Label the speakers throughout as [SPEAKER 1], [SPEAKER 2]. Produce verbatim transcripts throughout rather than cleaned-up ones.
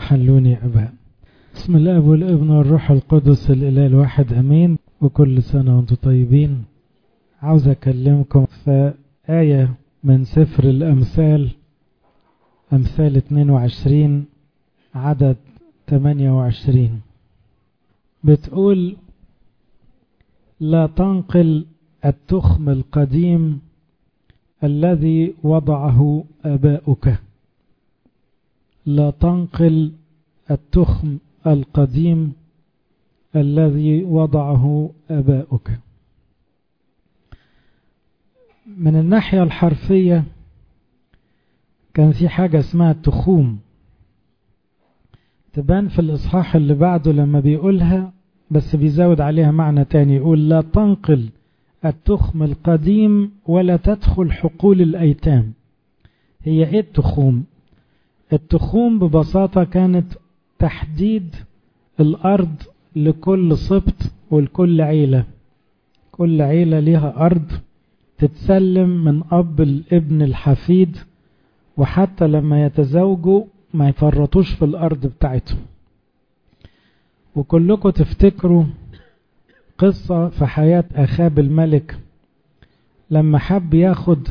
[SPEAKER 1] حلوني يا أبا. بسم الله والابن والروح القدس الإله الواحد أمين. وكل سنة وانتم طيبين. عاوز أكلمكم في آية من سفر الأمثال، أمثال اثنين وعشرين عدد ثمانية وعشرين، بتقول: لا تنقل التخم القديم الذي وضعه آباؤك. لا تنقل التخم القديم الذي وضعه آباؤك. من الناحية الحرفية كان في حاجة اسمها التخوم، تبان في الإصحاح اللي بعده لما بيقولها، بس بيزود عليها معنى تاني، يقول: لا تنقل التخم القديم ولا تدخل حقول الأيتام. هي ايه التخوم؟ التخوم ببساطة كانت تحديد الأرض لكل سبط ولكل عيلة. كل عيلة ليها أرض تتسلم من أب الابن الحفيد، وحتى لما يتزوجوا ما يفرطوش في الأرض بتاعتهم. وكلكم تفتكروا قصة في حياة أخاب الملك لما حب ياخد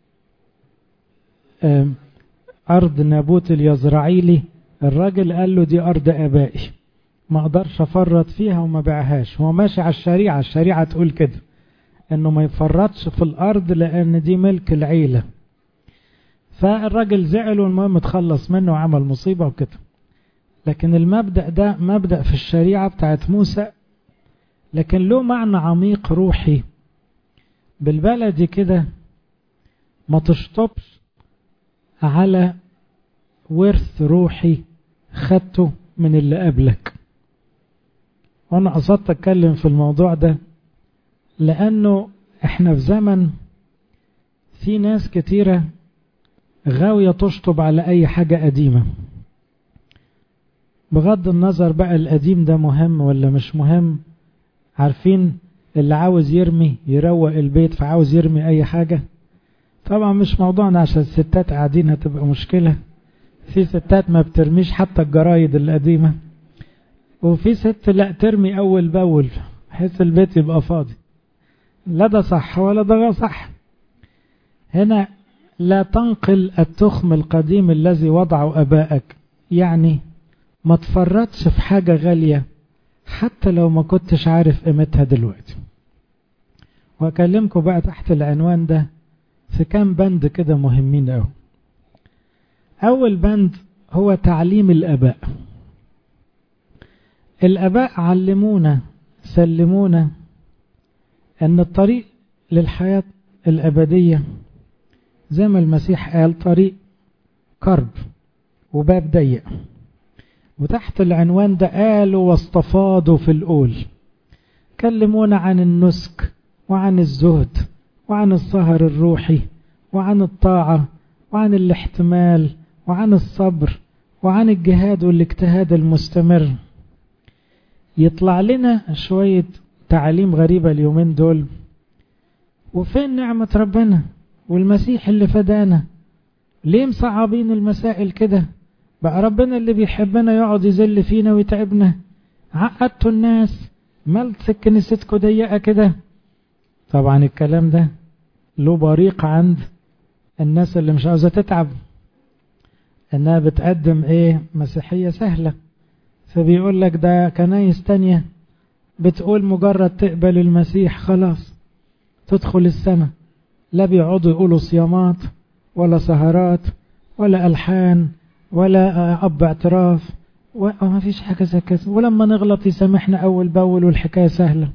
[SPEAKER 1] أرض نابوت اليزرعيلي. الراجل قال له: دي أرض آبائي، ما أقدرش أفرط فيها وما بيعهاش. هو ماشي على الشريعة، الشريعة تقول كده إنه ما يفرطش في الأرض لأن دي ملك العيلة. فالراجل زعل، والمهم تخلص منه وعمل مصيبة وكده. لكن المبدأ ده مبدأ في الشريعة بتاعت موسى، لكن له معنى عميق روحي. بالبلدي كده ما تشطبش على ورث روحي خدته من اللي قبلك. وانا قصدت اتكلم في الموضوع ده لانه احنا في زمن في ناس كتيرة غاوية تشطب على اي حاجة قديمة، بغض النظر بقى القديم ده مهم ولا مش مهم. عارفين اللي عاوز يرمي يروق البيت فعاوز يرمي اي حاجة. طبعا مش موضوعنا عشان الستات قاعدين هتبقى مشكلة. في ستات ما بترميش حتى الجرايد القديمة، وفي ست لا ترمي اول باول بحيث البيت يبقى فاضي. لا ده صح ولا ده صح. هنا لا تنقل التخم القديم الذي وضعه ابائك، يعني ما تفرطش في حاجة غالية حتى لو ما كنتش عارف قيمتها دلوقتي. واكلمكم بقى تحت العنوان ده في كام بند كده مهمين قوي. اول بند هو تعليم الاباء. الاباء علمونا سلمونا ان الطريق للحياة الابدية زي ما المسيح قال طريق كرب وباب ضيق. وتحت العنوان ده قالوا واستفاضوا في القول. كلمونا عن النسك وعن الزهد وعن السهر الروحي وعن الطاعة وعن الاحتمال وعن الصبر وعن الجهاد والاجتهاد المستمر. يطلع لنا شوية تعاليم غريبة اليومين دول، وفين نعمة ربنا والمسيح اللي فدانا؟ ليه مصعبين المسائل كده؟ بقى ربنا اللي بيحبنا يقعد يذل فينا ويتعبنا؟ عقدتوا الناس، مالت كنيستكم ضيقة كده؟ طبعا الكلام ده له بريق عند الناس اللي مش عاوزة تتعب، انها بتقدم ايه؟ مسيحية سهلة. فبيقول لك ده كنايس تانية بتقول مجرد تقبل المسيح خلاص تدخل السماء، لا بيقعدوا يقولوا صيامات ولا سهرات ولا ألحان ولا أب اعتراف وما فيش حاجة زي كده، ولما نغلط يسامحنا أول بأول والحكاية سهلة.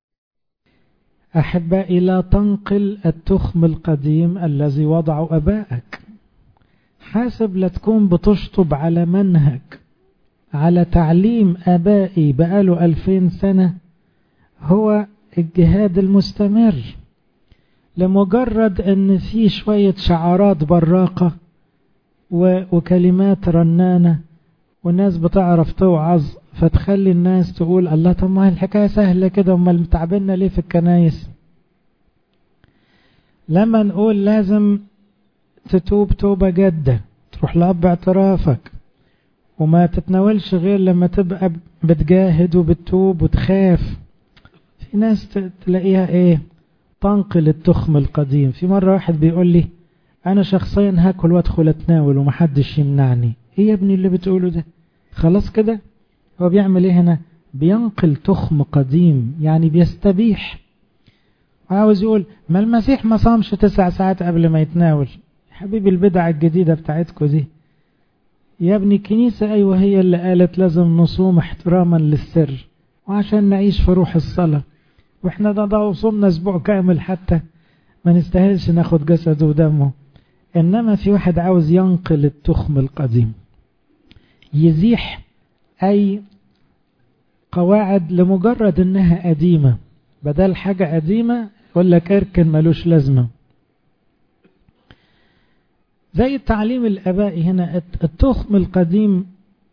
[SPEAKER 1] أحبائي، لا تنقل التخم القديم الذي وضعه أبائك. حاسب لا تكون بتشطب على منهج، على تعليم آبائي بقاله ألفين سنة، هو الجهاد المستمر. لمجرد ان في شوية شعارات براقة وكلمات رنانة والناس بتعرف توعظ فتخلي الناس تقول: الله، طب ما الحكاية سهلة كده، امال متعبنا ليه في الكنايس؟ لما نقول لازم تتوب توبة جادة، تروح لأب اعترافك وما تتناولش غير لما تبقى بتجاهد وبتتوب وتخاف. في ناس تلاقيها ايه تنقل التخم القديم. في مرة واحد بيقول لي انا شخصيا هاكل وادخل اتناول ومحدش يمنعني. ايه يا ابني اللي بتقوله ده؟ خلاص كده. هو بيعمل ايه هنا؟ بينقل تخم قديم، يعني بيستبيح. عاوز يقول ما المسيح ما صامش تسع ساعات قبل ما يتناول. حبيبي البدع الجديدة بتاعتكو دي يا ابني، الكنيسة ايوه هي اللي قالت لازم نصوم احتراما للسر وعشان نعيش في روح الصلاة، واحنا ده ده وصومنا اسبوع كامل حتى ما نستاهلش ناخد جسده ودمه. انما في واحد عاوز ينقل التخم القديم، يزيح اي قواعد لمجرد انها قديمة، بدل حاجة قديمة يقول لك اركن ملوش لازمة. زي التعليم الابائي هنا، التخم القديم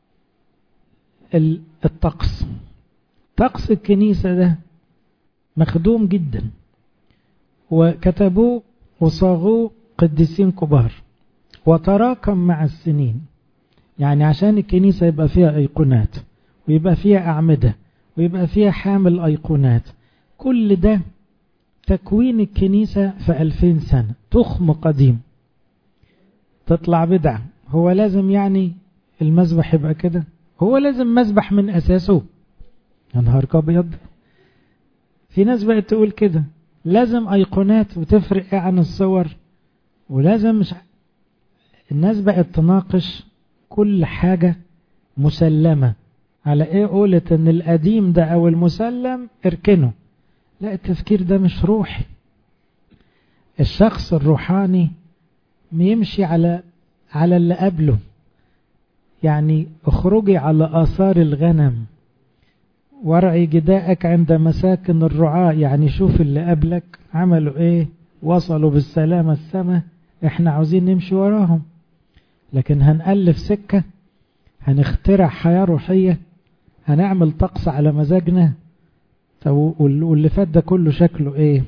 [SPEAKER 1] الطقس. طقس الكنيسة ده مخدوم جدا، وكتبوه وصاغوه قديسين كبار وتراكم مع السنين. يعني عشان الكنيسة يبقى فيها أيقونات ويبقى فيها أعمدة ويبقى فيها حامل أيقونات، كل ده تكوين الكنيسة في ألفين سنة. تخم قديم تطلع بدعة. هو لازم يعني المذبح يبقى كده؟ هو لازم مذبح من أساسه؟ يا نهار أبيض. في ناس بقت تقول كده لازم أيقونات وتفرق ايه عن الصور، ولازم مش. الناس بقت تناقش كل حاجة مسلمة على ايه، قولت ان القديم ده او المسلم اركنه. لا، التفكير ده مش روحي. الشخص الروحاني يمشي على على اللي قبله. يعني اخرجي على آثار الغنم وارعي جداءك عند مساكن الرعاة. يعني شوف اللي قبلك عملوا ايه، وصلوا بالسلامة السماء، احنا عاوزين نمشي وراهم. لكن هنألف سكة، هنخترع حياة روحية، هنعمل طقس على مزاجنا. واللي فات ده كله شكله ايه؟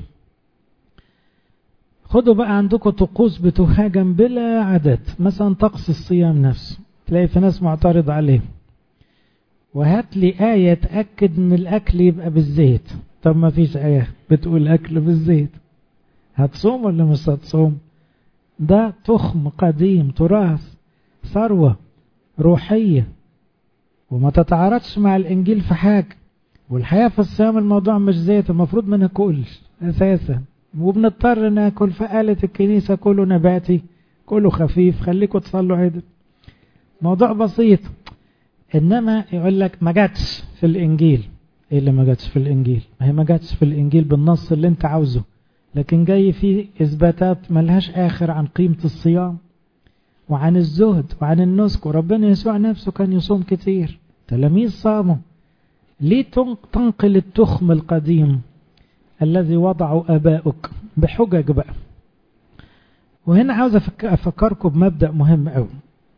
[SPEAKER 1] خدوا بقى عندكم طقوس بتهاجم بلا عدد. مثلا طقس الصيام نفسه تلاقي في ناس معترض عليه، وهات لي آية تأكد ان الأكل يبقى بالزيت. طب ما فيش آية بتقول أكل بالزيت، هتصوم ولا مش هتصوم؟ ده تخم قديم، تراث، ثروة روحية، وما تتعارضش مع الإنجيل في حاجة. والحياة في الصيام الموضوع مش زيت، المفروض ما ناكلش أساسا وبنضطر ناكل. فقالت الكنيسة كله نباتي كله خفيف، خليكم تصلوا عدل. موضوع بسيط. إنما يقول لك ما جاتش في الإنجيل. إيه اللي ما جاتش في الإنجيل؟ ما هي ما جاتش في الإنجيل بالنص اللي انت عاوزه، لكن جاي فيه إثباتات ملهاش آخر عن قيمة الصيام وعن الزهد وعن النسك. وربنا يسوع نفسه كان يصوم كتير، تلاميذ صاموا. ليه تنقل التخم القديم الذي وضعه آباؤك بحجج بقى؟ وهنا عاوز أفكركم بمبدأ مهم قوي.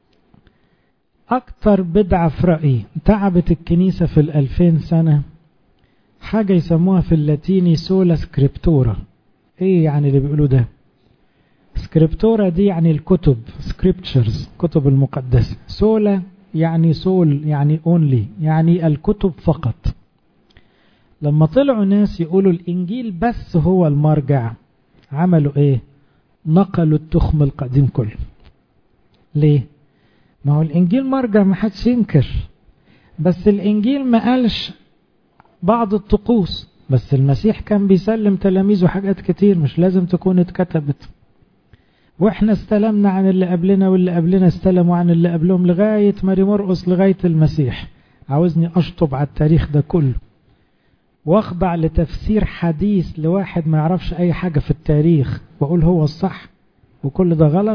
[SPEAKER 1] أكتر بدعة في رأيي تعبت الكنيسة في الألفين سنة حاجة يسموها في اللاتيني سولا سكريبتورا. ايه يعني اللي بيقولوا ده؟ سكريبتورا دي يعني الكتب، سكريبتشرز، كتب المقدسة. سولا يعني سول، يعني اونلي، يعني الكتب فقط. لما طلعوا ناس يقولوا الانجيل بس هو المرجع، عملوا ايه؟ نقلوا التخم القديم كله. ليه؟ ما هو الانجيل مرجع، ما حدش ينكر، بس الانجيل ما قالش بعض الطقوس. بس المسيح كان بيسلم تلاميذه حاجات كتير مش لازم تكون اتكتبت، واحنا استلمنا عن اللي قبلنا واللي قبلنا استلموا عن اللي قبلهم لغاية ماري مرقس لغاية المسيح. عاوزني اشطب على التاريخ ده كله واخضع لتفسير حديث لواحد ما يعرفش اي حاجة في التاريخ واقول هو الصح وكل ده غلط؟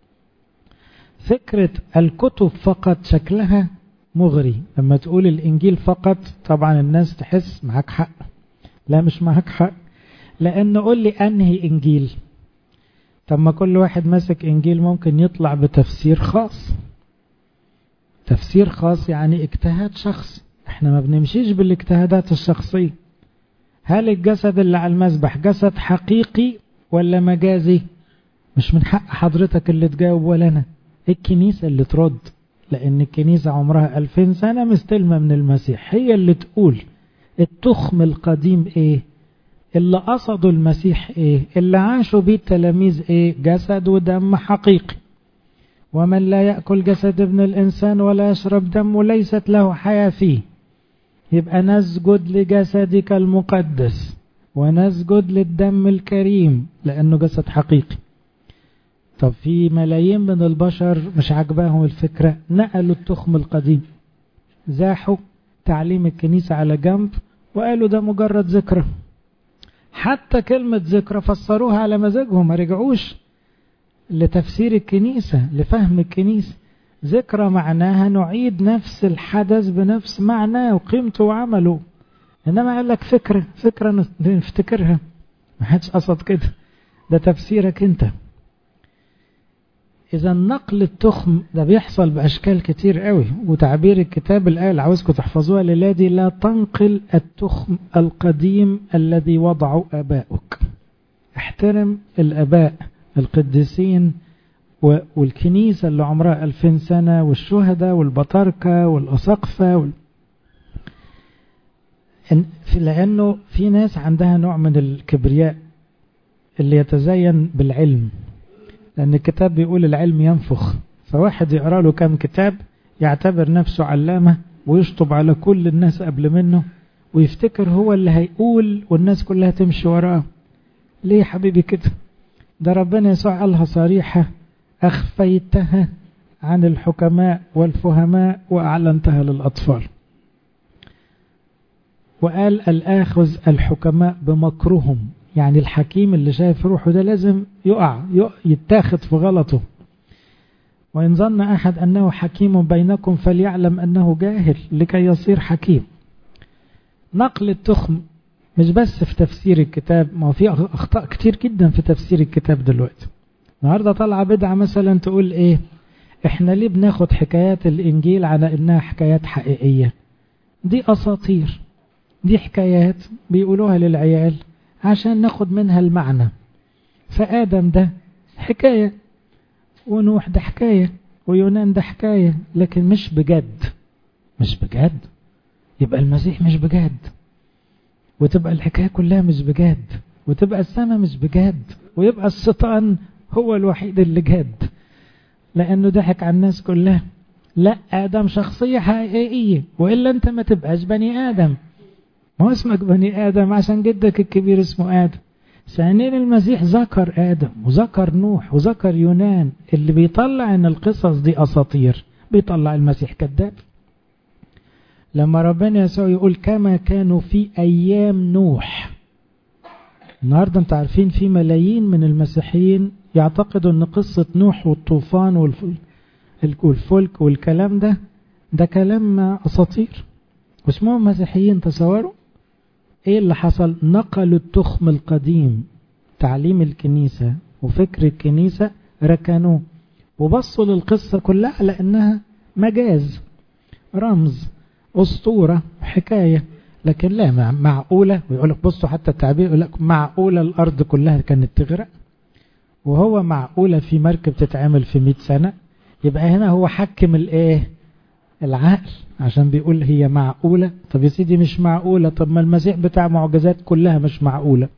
[SPEAKER 1] فكرة الكتب فقط شكلها مغري. لما تقول الانجيل فقط طبعا الناس تحس معاك حق. لا، مش معاك حق، لأنه قول لي أنهي إنجيل. طب ما كل واحد ماسك إنجيل ممكن يطلع بتفسير خاص. تفسير خاص يعني اجتهاد شخصي. احنا ما بنمشيش بالاجتهادات الشخصية. هل الجسد اللي على المذبح جسد حقيقي ولا مجازي؟ مش من حق حضرتك اللي تجاوب ولا أنا، الكنيسة اللي ترد. لأن الكنيسة عمرها ألفين سنة مستلمة من المسيح، هي اللي تقول التخم القديم ايه، اللي قصدوا المسيح ايه، اللي عاشوا بيه التلاميذ ايه، جسد ودم حقيقي. ومن لا يأكل جسد ابن الإنسان ولا يشرب دمه ليست له حياة فيه. يبقى نسجد لجسدك المقدس ونسجد للدم الكريم لأنه جسد حقيقي. طب في ملايين من البشر مش عجباهم الفكرة، نقلوا التخم القديم، زاحوا تعليم الكنيسة على جنب وقالوا ده مجرد ذكرى. حتى كلمة ذكرى فسروها على مزاجهم، ما رجعوش لتفسير الكنيسة لفهم الكنيسة. ذكرى معناها نعيد نفس الحدث بنفس معناه وقيمته وعمله، إنما قال لك فكرة فكرة نفتكرها، ما حدش قصد كده، ده تفسيرك انت. إذا نقل التخم ده بيحصل بأشكال كتير قوي، وتعبير الكتاب الآية اللي عاوزكم تحفظوها للادي لا تنقل التخم القديم الذي وضعه آباؤك. احترم الآباء القديسين والكنيسة اللي عمرها ألفين سنة والشهداء والبطاركة والأساقفة وال... لأنه في ناس عندها نوع من الكبرياء اللي يتزين بالعلم، لأن الكتاب بيقول العلم ينفخ، فواحد يقرأ له كم كتاب يعتبر نفسه علامة ويشطب على كل الناس قبل منه ويفتكر هو اللي هيقول والناس كلها تمشي وراه. ليه حبيبي كده؟ ده ربنا يسوع قالها صريحة، أخفيتها عن الحكماء والفهماء وأعلنتها للأطفال. وقال الآخذ الحكماء بمكرهم، يعني الحكيم اللي شايف روحه ده لازم يقع يتاخد في غلطه. وإن ظن أحد أنه حكيم بينكم فليعلم أنه جاهل لكي يصير حكيم. نقل التخم مش بس في تفسير الكتاب، ما في أخطاء كتير جدا في تفسير الكتاب دلوقتي. النهاردة طلع بدعة مثلا تقول إيه، إحنا ليه بناخد حكايات الإنجيل على إنها حكايات حقيقية؟ دي أساطير، دي حكايات بيقولوها للعيال عشان ناخد منها المعنى. فآدم ده حكاية، ونوح ده حكاية، ويونان ده حكاية، لكن مش بجد. مش بجد يبقى المسيح مش بجد، وتبقى الحكاية كلها مش بجد، وتبقى السماء مش بجد، ويبقى الشيطان هو الوحيد اللي جد لأنه ضحك على الناس كلها. لا، آدم شخصية حقيقية، وإلا أنت ما تبقاش بني آدم. ما هو اسمك بني آدم عشان جدك الكبير اسمه آدم. ثانيا المسيح ذكر آدم وذكر نوح وذكر يونان. اللي بيطلع ان القصص دي أساطير بيطلع المسيح كذاب. لما ربنا يسوع يقول كما كانوا في أيام نوح، النهاردة انت عارفين في ملايين من المسيحيين يعتقدوا ان قصة نوح والطوفان والفلك والكلام ده ده كلام أساطير واسمهم مسيحيين. تصوروا ايه اللي حصل؟ نقلوا التخم القديم، تعليم الكنيسة وفكر الكنيسة، ركنوه وبصوا للقصة كلها على انها مجاز، رمز، اسطورة، حكاية. لكن لا، معقولة؟ ويقول لك بصوا حتى التعبير يقول لك معقولة الارض كلها كانت تغرق؟ وهو معقولة في مركب تتعمل في مئة سنة؟ يبقى هنا هو حكم الايه؟ العقل، عشان بيقول هي معقولة. طب يا سيدي مش معقولة، طب ما المسيح بتاع معجزات كلها مش معقولة.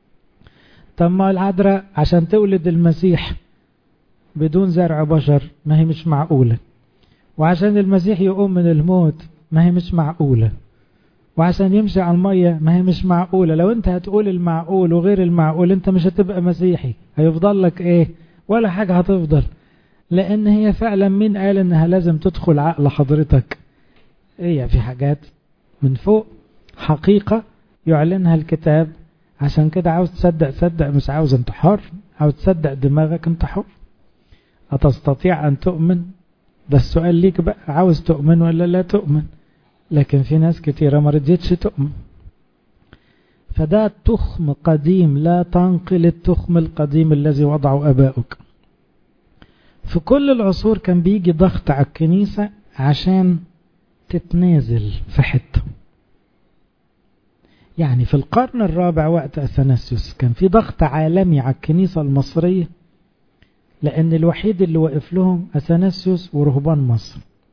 [SPEAKER 1] طب ما العذراء عشان تولد المسيح بدون زرع بشر ما هي مش معقولة، وعشان المسيح يقوم من الموت ما هي مش معقولة، وعشان يمشي على المية ما هي مش معقولة. لو انت هتقول المعقول وغير المعقول انت مش هتبقى مسيحي، هيفضل لك ايه؟ ولا حاجة هتفضل. لان هي فعلا مين قال انها لازم تدخل عقل حضرتك؟ هي في حاجات من فوق حقيقة يعلنها الكتاب. عشان كده عاوز تصدق صدق، مش عاوز انت حر. عاوز تصدق دماغك انت حر. هتستطيع ان تؤمن؟ ده السؤال ليك بقى، عاوز تؤمن ولا لا تؤمن؟ لكن في ناس كتيرة ما رضيتش تؤمن. فده تخم قديم، لا تنقل التخم القديم الذي وضعه آباؤك. في كل العصور كان بيجي ضغط على الكنيسة عشان تتنازل في حتة. يعني في القرن الرابع وقت أثناسيوس كان في ضغط عالمي على الكنيسة المصرية، لأن الوحيد اللي وقف لهم أثناسيوس ورهبان مصر.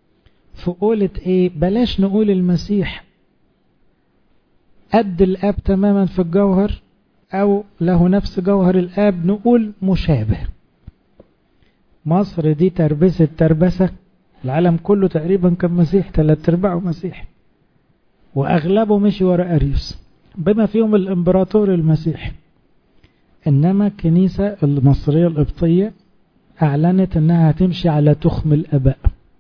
[SPEAKER 1] في قولة ايه؟ بلاش نقول المسيح قد الآب تماما في الجوهر أو له نفس جوهر الآب، نقول مشابه. مصر دي تربسة تربسة، العالم كله تقريبا كان مسيح، ثلاث ارباعه مسيح، وأغلبه مشي ورا أريوس بما فيهم الإمبراطور المسيح. إنما الكنيسة المصرية القبطية أعلنت أنها هتمشي على تخم الآباء.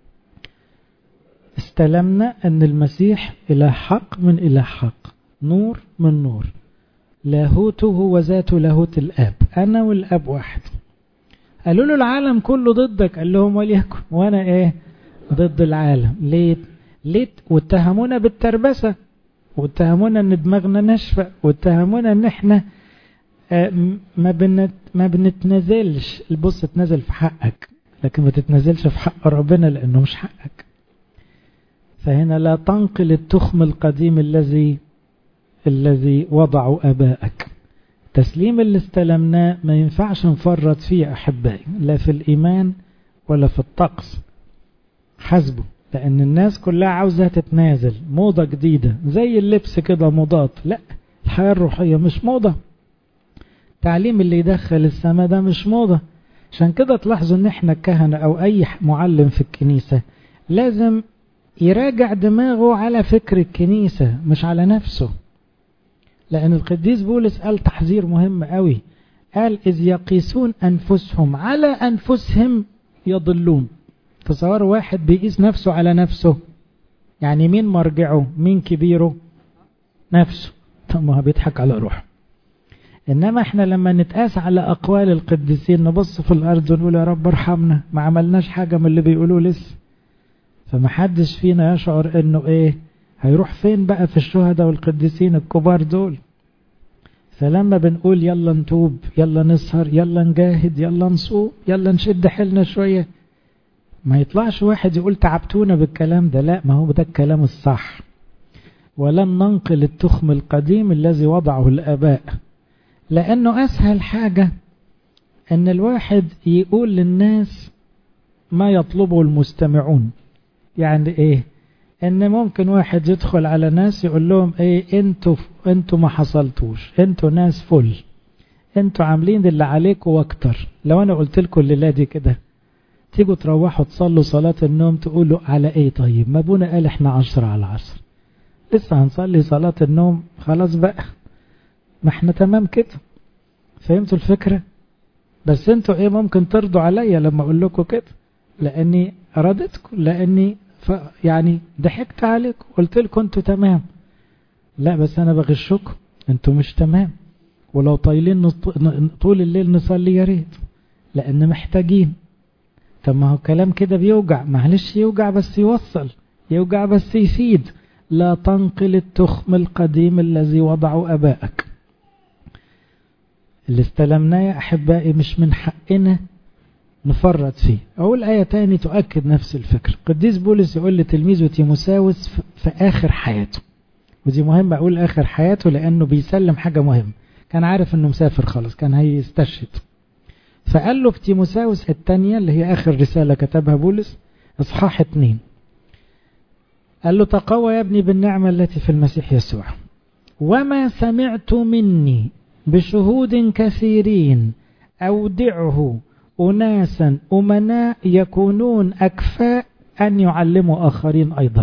[SPEAKER 1] استلمنا أن المسيح إله حق من إله حق، نور من نور، لاهوته هو ذات لاهوت الآب، أنا والآب واحد. قالوا له العالم كله ضدك، قال لهم وليكن، وأنا إيه؟ ضد العالم. ليه؟ ليه؟ واتهمونا بالتربسة، واتهمونا أن دماغنا ناشفة، واتهمونا أن احنا ما بنت ما بنتنازلش. البص تنازل في حقك، لكن ما تتنازلش في حق ربنا لأنه مش حقك. فهنا لا تنقل التخم القديم الذي الذي وضعوا آبائك. تسليم اللي استلمناه ما ينفعش نفرط فيه أحبائي، لا في الإيمان ولا في الطقس. حسبه، لأن الناس كلها عاوزة تتنازل، موضة جديدة زي اللبس كده موضات. لا، الحياة الروحية مش موضة. تعليم اللي يدخل السماء ده مش موضة. عشان كده تلاحظوا ان احنا الكهنة او اي معلم في الكنيسة لازم يراجع دماغه على فكر الكنيسة مش على نفسه. لأن القديس بولس قال تحذير مهم قوي، قال إذ يقيسون أنفسهم على أنفسهم يضلون. تصوروا واحد بيقيس نفسه على نفسه، يعني مين مرجعه؟ مين كبيره؟ نفسه. طب ما هو بيضحك على روحه. إنما احنا لما نتقاس على أقوال القديسين نبص في الأرض ونقول يا رب ارحمنا، ما عملناش حاجة من اللي بيقولوه لسه. فمحدش فينا يشعر انه ايه هيروح فين بقى في الشهداء والقديسين الكبار دول. فلما بنقول يلا نتوب، يلا نسهر، يلا نجاهد، يلا نصوم، يلا نشد حيلنا شوية، ما يطلعش واحد يقول تعبتونا بالكلام ده. لا، ما هو ده الكلام الصح. ولن ننقل التخم القديم الذي وضعه الآباء، لأنه أسهل حاجة أن الواحد يقول للناس ما يطلبه المستمعون. يعني ايه؟ ان ممكن واحد يدخل على ناس يقول لهم ايه، انتوا انتوا ما حصلتوش، انتوا ناس فل، انتوا عاملين اللي عليكم واكتر. لو انا قلت لكم الليله دي كده تيجوا تروحوا تصلوا صلاه النوم تقولوا على ايه؟ طيب ما ابونا قال احنا عشرة على عشرة، لسه هنصلي صلاه النوم؟ خلاص بقى، ما احنا تمام كده. فهمتوا الفكره؟ بس انتوا ايه ممكن ترضوا عليا لما اقول لكم كده، لاني ارادتكم، لاني ف يعني ضحكت عليكم، قلت لكم انتوا تمام. لا، بس انا بغشكم، انتوا مش تمام. ولو طايلين طول الليل نصلي يا ريت، لان محتاجين. طب ما هو كلام كده بيوجع، معلش يوجع بس يوصل، يوجع بس يفيد. لا تنقل التخم القديم الذي وضعه ابائك. اللي استلمناه يا احبائي مش من حقنا نفرط فيه. أقول آية تاني تؤكد نفس الفكر. قديس بولس يقول لتلميذه تيموساوس في آخر حياته، ودي مهمة أقول آخر حياته لأنه بيسلم حاجة مهمة، كان عارف أنه مسافر خلاص، كان هيستشهد. فقال له في تيموساوس الثانية اللي هي آخر رسالة كتبها بولس، إصحاح اتنين، قال له تقوى يا ابني بالنعمة التي في المسيح يسوع، وما سمعت مني بشهود كثيرين أودعه أناسا أمناء يكونون أكفاء أن يعلموا آخرين أيضا.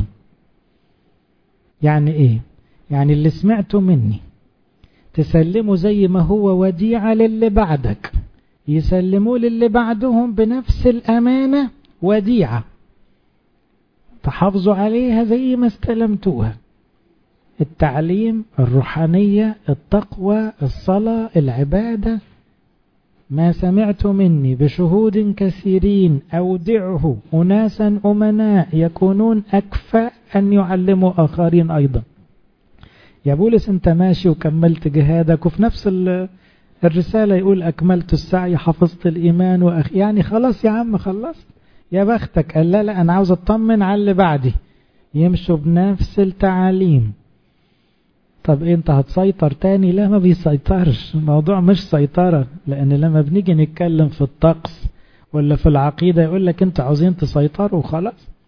[SPEAKER 1] يعني إيه؟ يعني اللي سمعته مني تسلموا زي ما هو وديعة للي بعدك، يسلموا للي بعدهم بنفس الأمانة وديعة، تحافظوا عليها زي ما استلمتوها. التعليم، الروحانية، التقوى، الصلاة، العبادة. ما سمعت مني بشهود كثيرين أودعه أناسا أمناء يكونون أكفأ أن يعلموا آخرين أيضا. يا بولس أنت ماشي وكملت جهادك، وفي نفس الرسالة يقول أكملت السعي حفظت الإيمان وأخ، يعني خلاص يا عم خلصت، يا بختك. قال لا لا، أنا عاوز أطمن على اللي بعدي يمشوا بنفس التعاليم. طب انت هتسيطر تاني؟ لا، ما بيسيطرش. الموضوع مش سيطرة، لان لما بنيجي نتكلم في الطقس ولا في العقيدة يقول لك انت عاوزين تسيطروا وخلاص.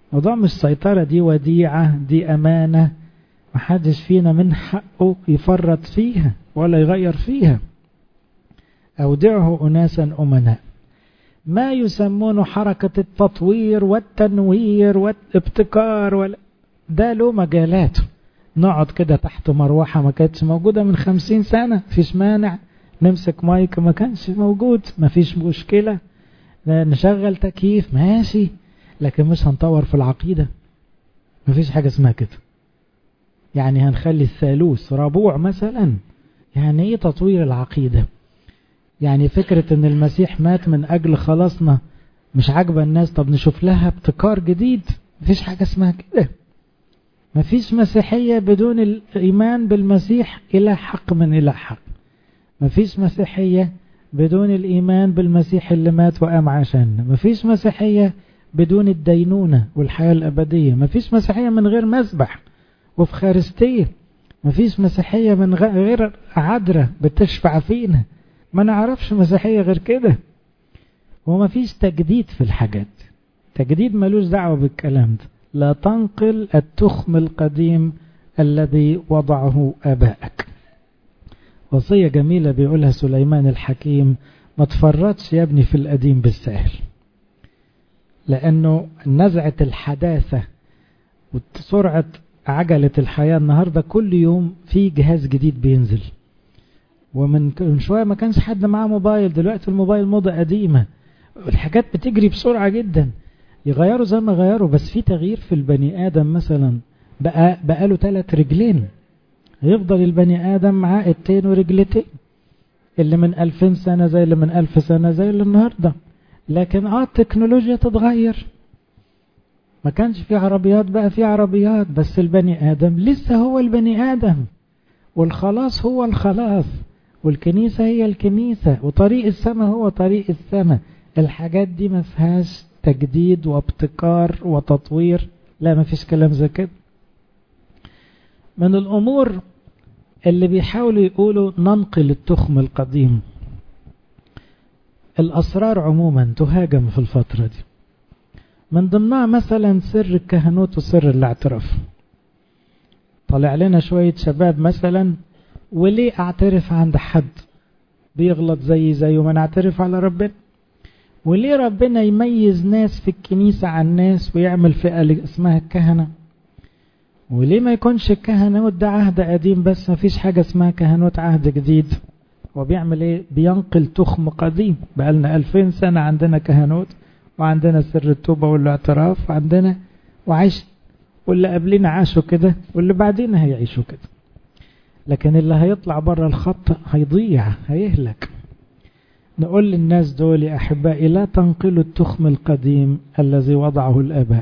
[SPEAKER 1] موضوع مش سيطرة، دي وديعة، دي أمانة، محدش فينا من حقه يفرط فيها ولا يغير فيها. أودعه أناسا أمناء. ما يسمونه حركة التطوير والتنوير والابتكار ولا ده له مجالاته. نقعد كده تحت مروحة ما كانتش موجودة من خمسين سنة، فيش مانع. نمسك مايك ما كانش موجود، ما فيش مشكلة. نشغل تكييف ماشي، لكن مش هنطور في العقيدة. ما فيش حاجة اسمها كده. يعني هنخلي الثالوث ربوع مثلا؟ يعني ايه تطوير العقيدة؟ يعني فكرة ان المسيح مات من اجل خلاصنا مش عاجبة الناس، طب نشوف لها ابتكار جديد. مفيش حاجة اسمها كده. مفيش مسيحية بدون الايمان بالمسيح الى حق من الى حق. مفيش مسيحية بدون الايمان بالمسيح اللي مات وقام عشان. مفيش مسيحية بدون الدينونة والحياة الابدية. مفيش مسيحية من غير مسبح وفخارستية. مفيش مسيحية من غير عذرة بتشفع فينا. ما نعرفش مسيحية غير كده. وما فيش تجديد في الحاجات. تجديد ملوش دعوة بالكلام ده. لا تنقل التخم القديم الذي وضعه آبائك. وصية جميلة بيقولها سليمان الحكيم: ما تفرطش يا ابني في القديم بالسهل، لأنه نزعة الحداثة وسرعة عجلة الحياة النهاردة كل يوم في جهاز جديد بينزل. ومن شوية ما كانش حد معاه موبايل، دلوقتي الموبايل موضة قديمة. الحاجات بتجري بسرعة جدا. يغيروا زي ما غيروا، بس في تغيير في البني آدم. مثلا بقى بقاله ثلاث رجلين، هيفضل البني آدم معاه ايدين ورجلتين. اللي من ألفين سنة زي اللي من ألف سنة زي اللي النهاردة. لكن اه التكنولوجيا تتغير. ما كانش في عربيات، بقى في عربيات، بس البني آدم لسه هو البني آدم. والخلاص هو الخلاص، والكنيسة هي الكنيسة، وطريق السماء هو طريق السماء. الحاجات دي ما فيهاش تجديد وابتكار وتطوير. لا، ما فيش كلام زي كده. من الأمور اللي بيحاولوا يقولوا ننقل التخم القديم. الأسرار عموما تهاجم في الفترة دي. من ضمنها مثلا سر الكهنوت وسر الاعتراف. طلع لنا شوية شباب مثلا، وليه اعترف عند حد بيغلط زي زي وما نعترف على ربنا؟ وليه ربنا يميز ناس في الكنيسة عن ناس ويعمل فئة اسمها الكهنة؟ وليه ما يكونش الكهنوت ده عهد قديم بس، ما فيش حاجة اسمها كهنوت عهد جديد؟ وبيعمل ايه؟ بينقل تخم قديم. بقالنا ألفين سنة عندنا كهنوت، وعندنا سر التوبة والاعتراف، وعندنا وعيش، واللي قبلنا عاشوا كده، واللي بعدين هيعيشوا كده. لكن اللي هيطلع بره الخط هيضيع، هيهلك. نقول للناس دول: يا أحبائي، لا تنقلوا التخم القديم الذي وضعه الآباء.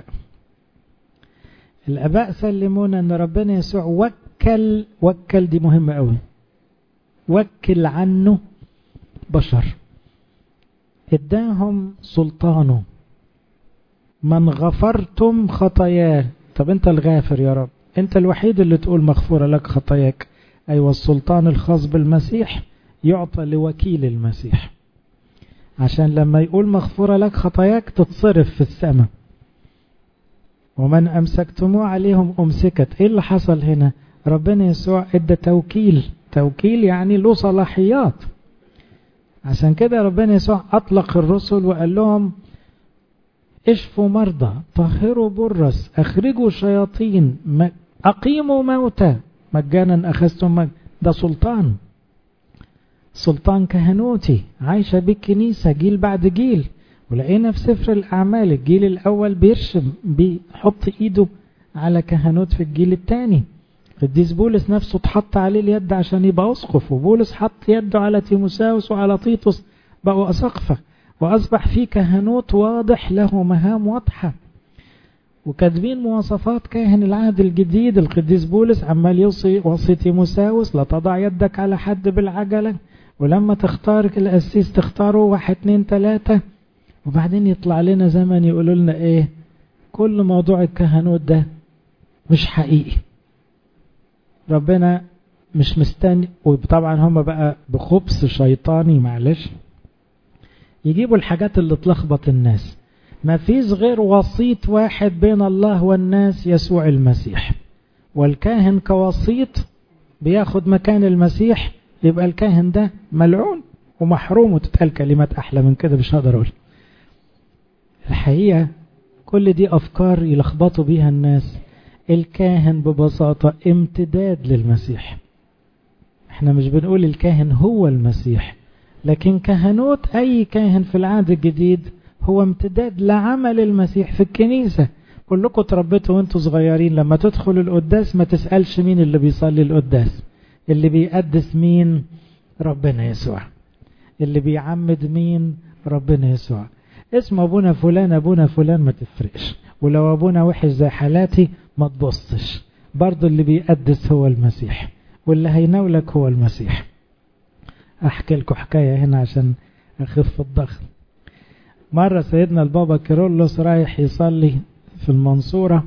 [SPEAKER 1] الآباء سلمونا أن ربنا يسوع وكل وكل دي مهمة قوي، وكل عنه بشر، اداهم سلطانه. من غفرتم خطاياه. طب انت الغافر يا رب، انت الوحيد اللي تقول مغفورة لك خطاياك. ايوه، السلطان الخاص بالمسيح يعطى لوكيل المسيح، عشان لما يقول مغفورة لك خطاياك تتصرف في السماء. ومن امسكتموه عليهم امسكت. ايه اللي حصل هنا؟ ربنا يسوع ادى توكيل. توكيل يعني له صلاحيات. عشان كده ربنا يسوع اطلق الرسل وقال لهم: اشفوا مرضى، طهروا برص، اخرجوا شياطين، اقيموا موتى، مجانا اخذتم مجانا. ده سلطان، سلطان كهنوتي عايشة بالكنيسة جيل بعد جيل. ولقينا في سفر الأعمال الجيل الأول بيرشم، بيحط إيده على كهنوت في الجيل الثاني. قديس بولس نفسه اتحط عليه اليد عشان يبقى أسقف، وبولس حط يده على تيموساوس وعلى تيتوس بقوا أساقفة، وأصبح في كهنوت واضح له مهام واضحة. وكاتبين مواصفات كاهن العهد الجديد. القديس بولس عمال يوصي وصي تيموساوس: لا تضع يدك على حد بالعجلة، ولما تختار القسيس تختاره واحد اتنين تلاتة. وبعدين يطلع لنا زمن يقولوا لنا ايه؟ كل موضوع الكهنوت ده مش حقيقي، ربنا مش مستني. وطبعا هم بقى بخبث شيطاني، معلش، يجيبوا الحاجات اللي تلخبط الناس. ما فيش غير وسيط واحد بين الله والناس، يسوع المسيح، والكاهن كوسيط بياخد مكان المسيح، يبقى الكاهن ده ملعون ومحروم. وتتقال كلمات أحلى من كده مش هقدر أقول. الحقيقة كل دي أفكار يلخبطوا بيها الناس. الكاهن ببساطة امتداد للمسيح. احنا مش بنقول الكاهن هو المسيح، لكن كهنوت أي كاهن في العهد الجديد هو امتداد لعمل المسيح في الكنيسة. كلكم تربيتوا وانتوا صغيرين، لما تدخلوا القداس ما تسألش مين اللي بيصلي القداس، اللي بيقدس مين؟ ربنا يسوع. اللي بيعمد مين؟ ربنا يسوع. اسم ابونا فلان ابونا فلان ما تفرقش، ولو ابونا وحش زي حالاتي ما تبصش، برضو اللي بيقدس هو المسيح، واللي هيناولك هو المسيح. احكي لكم حكاية هنا عشان اخف الضغط. مرة سيدنا البابا كيرلس رايح يصلي في المنصورة،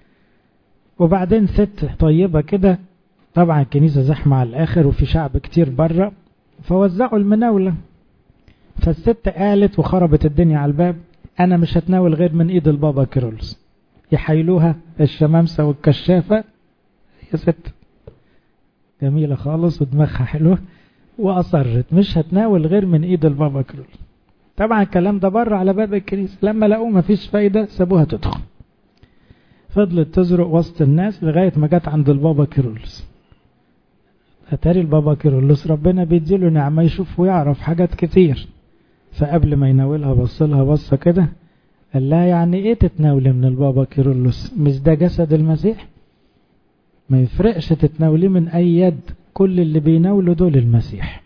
[SPEAKER 1] وبعدين ست طيبة كده، طبعا الكنيسة زحمة على الآخر وفي شعب كتير برا، فوزعوا المناولة. فالست قالت وخربت الدنيا على الباب: أنا مش هتناول غير من إيد البابا كيرلس. يحيلوها الشمامسة والكشافة، يا ست جميلة خالص ودماغها حلوة، وأصرت مش هتناول غير من إيد البابا كيرلس. طبعا الكلام ده بره على باب الكنيسة، لما لقوه مفيش فايدة سابوها تدخل. فضلت تزرق وسط الناس لغاية ما جت عند البابا كيرلس. أتاري البابا كيرلس ربنا بيديله نعمة يشوف ويعرف حاجات كتير، فقبل ما يناولها بصلها بصة كده، قال لها: يعني ايه تتناولي من البابا كيرلس؟ مش ده جسد المسيح؟ ما يفرقش تتناولي من أي يد، كل اللي بيناولوا دول المسيح.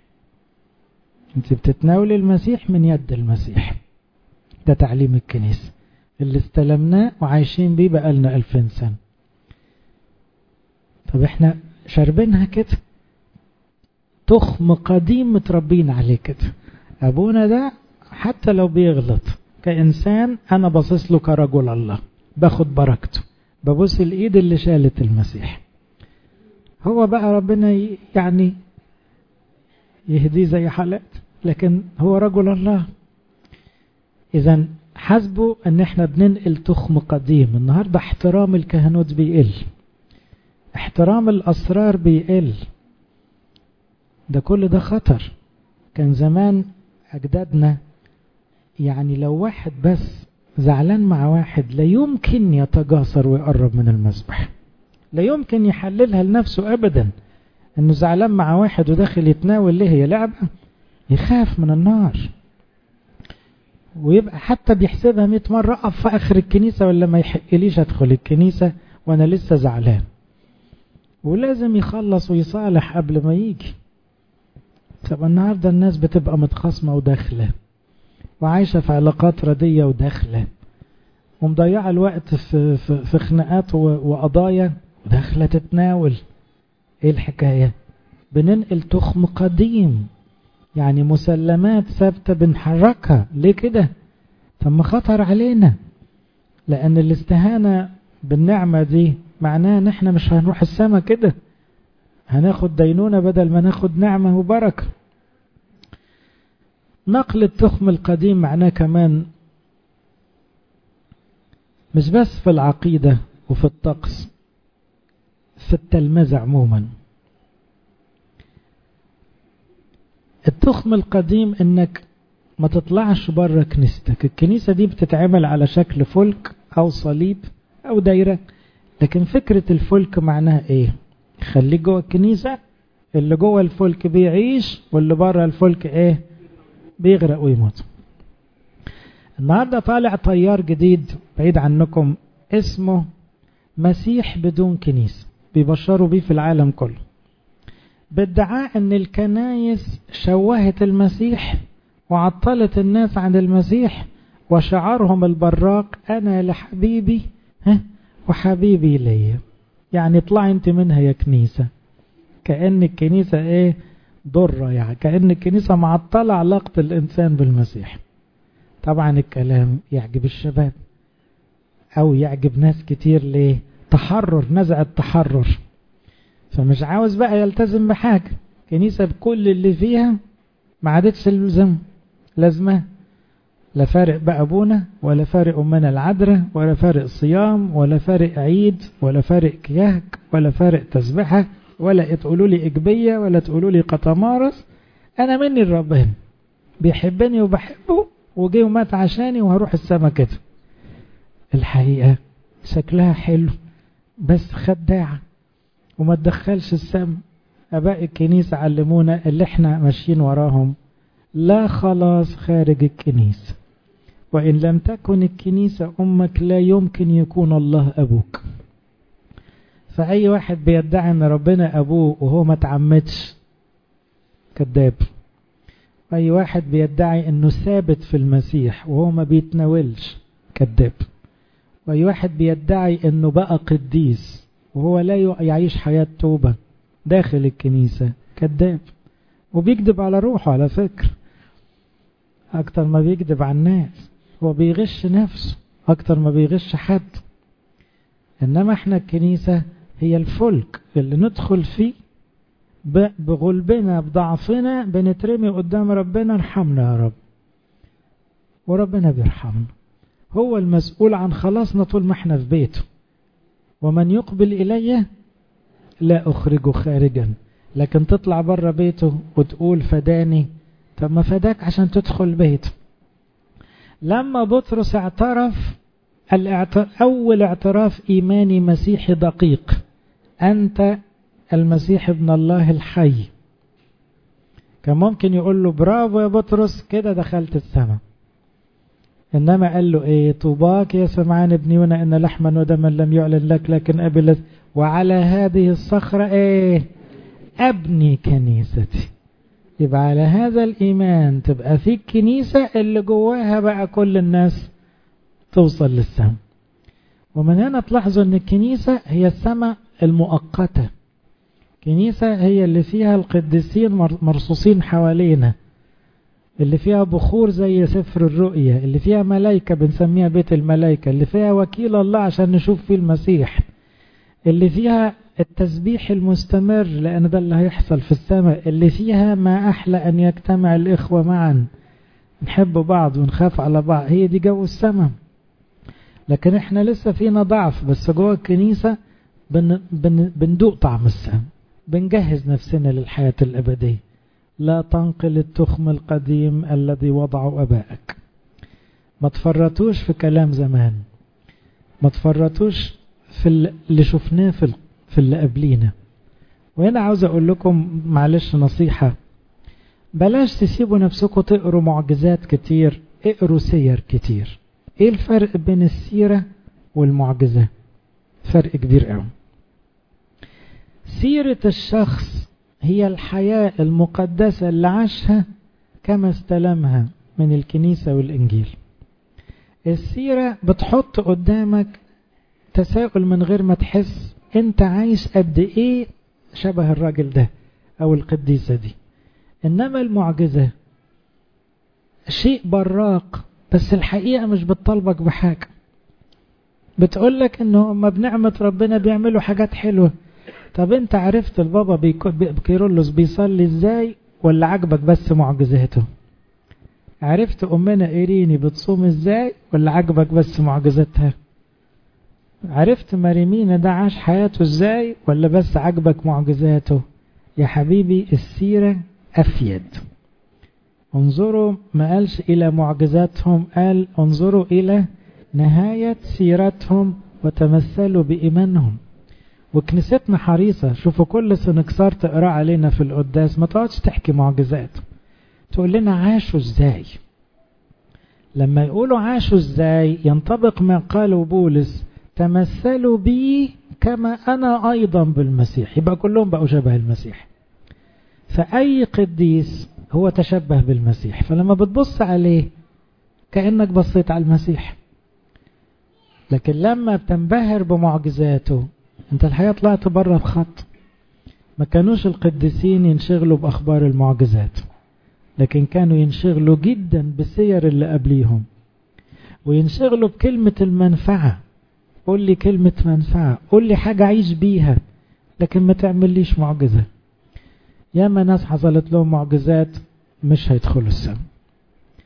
[SPEAKER 1] انت بتتناولي المسيح من يد المسيح. ده تعليم الكنيسة اللي استلمناه وعايشين بيه بقالنا ألفين سنة. طب احنا شاربينها كده، تخم قديم متربين عليه كده. ابونا ده حتى لو بيغلط كإنسان، انا باصص له كرجل الله، باخد بركته، ببص الايد اللي شالت المسيح. هو بقى ربنا يعني يهديه زي حالات، لكن هو رجل الله. اذا حسبوا ان احنا بننقل تخم قديم. النهاردة احترام الكهنوت بيقل، احترام الاسرار بيقل، ده كل ده خطر. كان زمان اجدادنا يعني لو واحد بس زعلان مع واحد لا يمكن يتجاسر ويقرب من المذبح، لا يمكن يحللها لنفسه ابدا. انه زعلان مع واحد وداخل يتناول ليه، هي لعبة؟ يخاف من النار، ويبقى حتى بيحسبها مئة مرة: أقف في آخر الكنيسة ولا ما يحقليش أدخل الكنيسة وأنا لسه زعلان. ولازم يخلص ويصالح قبل ما يجي. طب النهاردة الناس بتبقى متخاصمة وداخلة، وعايشة في علاقات ردية وداخلة، ومضيعة الوقت في, في, في خناقات وقضايا وداخلة تتناول. ايه الحكاية؟ بننقل تخم قديم، يعني مسلمات ثابتة بنحركها. ليه كده؟ ثم خطر علينا، لأن الاستهانة بالنعمة دي معناها ان احنا مش هنروح السما كده، هناخد دينونة بدل ما ناخد نعمة وبركة. نقل التخم القديم معناه كمان مش بس في العقيدة وفي الطقس، في التلمذة عموما. التخم القديم انك ما تطلعش بره كنيستك. الكنيسة دي بتتعمل على شكل فلك او صليب او دايرة، لكن فكرة الفلك معناها ايه؟ خليك جوه الكنيسة، اللي جوه الفلك بيعيش واللي بره الفلك ايه؟ بيغرق ويموت. النهاردة طالع طيار جديد بعيد عنكم اسمه مسيح بدون كنيسة، بيبشروا بيه في العالم كله، بادعاء ان الكنايس شوهت المسيح وعطلت الناس عن المسيح، وشعارهم البراق: انا لحبيبي ها وحبيبي ليا. يعني اطلعي انت منها يا كنيسة. كأن الكنيسة ايه؟ ضرة، يعني كأن الكنيسة معطلة علاقة الانسان بالمسيح. طبعا الكلام يعجب الشباب او يعجب ناس كتير. ليه؟ تحرر، نزع التحرر، فمش عاوز بقى يلتزم بحاجة. كنيسة بكل اللي فيها ما عادتش الزم لازمة، لا فارق بقى أبونا ولا فارق أمنا العذراء ولا فارق صيام ولا فارق عيد ولا فارق كياك ولا فارق تسبحة ولا تقولوا لي إجبية ولا تقولوا لي قطمارس. أنا مني الربنا بيحبني وبحبه وجي ومات عشاني وهروح السما كده. الحقيقة شكلها حلو بس خداعة وما تدخلش السم. أباء الكنيسة علمونا اللي احنا ماشيين وراهم لا خلاص خارج الكنيسة، وإن لم تكن الكنيسة أمك لا يمكن يكون الله أبوك. فأي واحد بيدعي أن ربنا أبوه وهو ما تعمدش كذاب. أي واحد بيدعي أنه ثابت في المسيح وهو ما بيتناولش كذاب. وأي واحد بيدعي أنه بقى قديس وهو لا يعيش حياة توبة داخل الكنيسة كذاب، وبيكذب على روحه على فكرة أكتر ما بيكذب على الناس. هو بيغش نفسه أكتر ما بيغش حد. إنما احنا الكنيسة هي الفلك اللي ندخل فيه بغلبنا بضعفنا، بنترمي قدام ربنا ارحمنا يا رب، وربنا بيرحمنا. هو المسؤول عن خلاصنا طول ما احنا في بيته. ومن يقبل إلي لا أخرجه خارجا. لكن تطلع بره بيته وتقول فداني، طب ما فداك عشان تدخل بيته. لما بطرس اعترف أول اعتراف إيماني مسيحي دقيق، أنت المسيح ابن الله الحي، كان ممكن يقول له برافو يا بطرس كده دخلت السماء. إنما قال له إيه؟ طوباك يا سمعان ابن يونا إن لحما ودما لم يعلن لك لكن أبي، وعلى هذه الصخرة إيه؟ أبني كنيستي. يبقى على هذا الإيمان تبقى في الكنيسة اللي جواها بقى كل الناس توصل للسماء. ومن هنا تلاحظوا أن الكنيسة هي السماء المؤقتة. كنيسة هي اللي فيها القديسين مرصوصين حوالينا، اللي فيها بخور زي سفر الرؤيا، اللي فيها ملائكة بنسميها بيت الملائكة، اللي فيها وكيل الله عشان نشوف فيه المسيح، اللي فيها التسبيح المستمر لأن ده اللي هيحصل في السماء، اللي فيها ما أحلى أن يجتمع الإخوة معا نحب بعض ونخاف على بعض. هي دي جو السماء. لكن احنا لسه فينا ضعف، بس جوه الكنيسة بن بن بندوق طعم السماء، بنجهز نفسنا للحياة الأبدية. لا تنقل التخم القديم الذي وضعه أبائك. ما تفرطوش في كلام زمان، ما تفرطوش في اللي شفناه في في اللي قبلينا. وهنا عاوز أقول لكم معلش نصيحة، بلاش تسيبوا نفسكم تقروا معجزات كتير، اقروا سير كتير. ايه الفرق بين السيرة والمعجزة؟ فرق كبير قوي. سيرة الشخص هي الحياة المقدسة اللي عاشها كما استلمها من الكنيسة والإنجيل. السيرة بتحط قدامك تساؤل من غير ما تحس انت عايش قد ايه شبه الراجل ده او القديسة دي. انما المعجزة شيء براق، بس الحقيقة مش بتطلبك بحاجة، بتقولك انه ما بنعمة ربنا بيعملوا حاجات حلوة. طب انت عرفت البابا بكيرلس بيصلي ازاي ولا عجبك بس معجزاته؟ عرفت امنا ايريني بتصوم ازاي ولا عجبك بس معجزاتها؟ عرفت مريمينا ده عاش حياته ازاي ولا بس عجبك معجزاته؟ يا حبيبي السيرة افيد. انظروا، ما قالش الى معجزاتهم، قال انظروا الى نهاية سيرتهم وتمثلوا بإيمانهم. وكنيستنا حريصة، شوفوا كل سنكسار تقرأ علينا في القداس ما تقعدش تحكي معجزات، تقول لنا عاشوا ازاي. لما يقولوا عاشوا ازاي ينطبق ما قاله بولس تمثلوا بي كما أنا أيضا بالمسيح، يبقى كلهم بقوا شبه المسيح. فأي قديس هو تشبه بالمسيح، فلما بتبص عليه كأنك بصيت على المسيح. لكن لما بتنبهر بمعجزاته انت الحقيقة طلعت بره بخط. ما كانوش القديسين ينشغلوا بأخبار المعجزات، لكن كانوا ينشغلوا جدا بالسير اللي قبليهم، وينشغلوا بكلمة المنفعة. قول لي كلمة منفعة، قول لي حاجة عيش بيها، لكن ما تعمل ليش معجزة. ياما ناس حصلت لهم معجزات مش هيدخلوا السماء،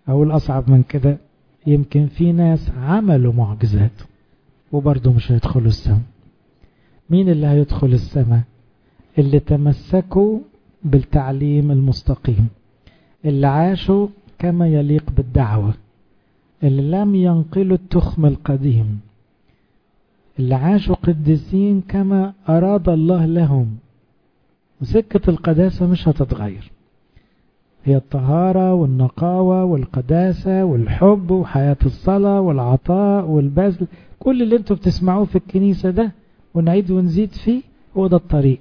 [SPEAKER 1] أو الأصعب من كده، يمكن في ناس عملوا معجزات وبرضه مش هيدخلوا السماء. مين اللي هيدخل السماء؟ اللي تمسكوا بالتعليم المستقيم، اللي عاشوا كما يليق بالدعوة، اللي لم ينقلوا التخم القديم، اللي عاشوا قديسين كما أراد الله لهم. وسكة القداسة مش هتتغير، هي الطهارة والنقاوة والقداسة والحب وحياة الصلاة والعطاء والبذل، كل اللي انتوا بتسمعوه في الكنيسة ده ونعيد ونزيد فيه، هو ده الطريق.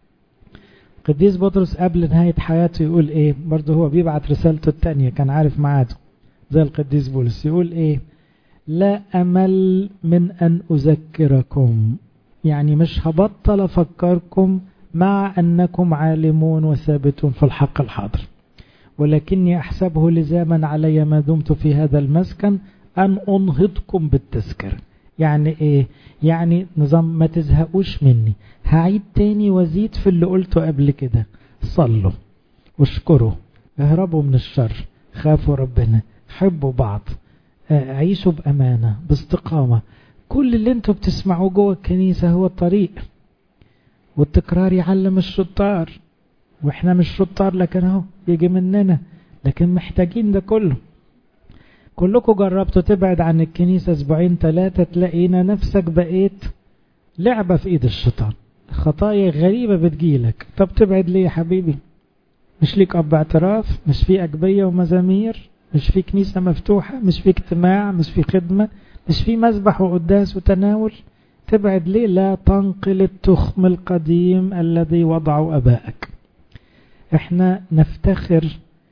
[SPEAKER 1] قديس بطرس قبل نهاية حياته يقول ايه؟ برضه هو بيبعت رسالته التانية، كان عارف معاده زي القديس بولس، يقول ايه؟ لا أمل من أن أذكركم، يعني مش هبطل أفكركم مع أنكم عالمون وثابتون في الحق الحاضر، ولكني أحسبه لزاما علي ما دمت في هذا المسكن أن أنهضكم بالتذكر. يعني إيه؟ يعني نظام ما تزهقوش مني، هعيد تاني وزيد في اللي قلته قبل كده. صلوا واشكروا، اهربوا من الشر، خافوا ربنا، حبوا بعض، عيشوا بأمانة باستقامة. كل اللي انتوا بتسمعوه جوه الكنيسة هو الطريق، والتكرار يعلم الشطار، واحنا مش شطار لكن اهو يجي مننا، لكن محتاجين ده كله. كلكم جربتوا تبعد عن الكنيسة اسبوعين ثلاثة، تلاقينا نفسك بقيت لعبة في ايد الشيطان، خطايا غريبة بتجيلك. طب تبعد ليه يا حبيبي؟ مش ليك اب اعتراف؟ مش في اجبية ومزامير؟ مش في كنيسة مفتوحة؟ مش في اجتماع؟ مش في خدمة؟ مش في مسبح وقداس وتناول؟ تبعد ليه؟ لا تنقل التخم القديم الذي وضعه ابائك. احنا نفتخر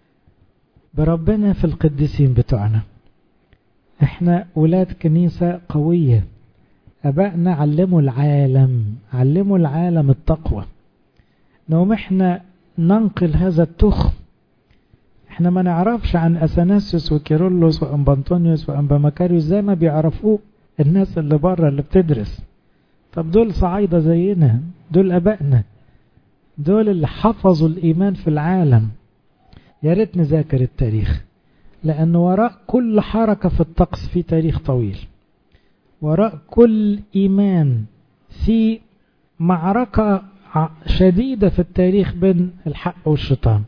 [SPEAKER 1] بربنا في القديسين بتوعنا، احنا ولاد كنيسة قوية، ابائنا علموا العالم، علموا العالم التقوى. نوم احنا ننقل هذا التخم. احنا ما نعرفش عن اثناسيوس وكيرلس وانبانطونيوس وانبامكاريوس زي ما بيعرفوه الناس اللي بره اللي بتدرس. طب دول صعايدة زينا، دول ابائنا، دول اللي حفظوا الايمان في العالم. يا ريت نذاكر التاريخ، لأن وراء كل حركة في الطقس في تاريخ طويل، وراء كل إيمان في معركة شديدة في التاريخ بين الحق والشيطان.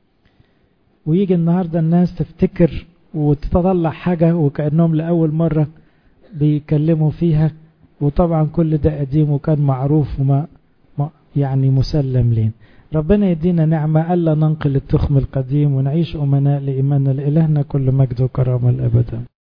[SPEAKER 1] ويجي النهاردة الناس تفتكر وتطلع حاجة وكأنهم لأول مرة بيكلموا فيها، وطبعا كل ده قديم وكان معروف وما يعني مسلم لين. ربنا يدينا نعمة ألا ننقل التخم القديم ونعيش أمناء لإيماننا. لإلهنا كل مجد وكرامة الأبدا.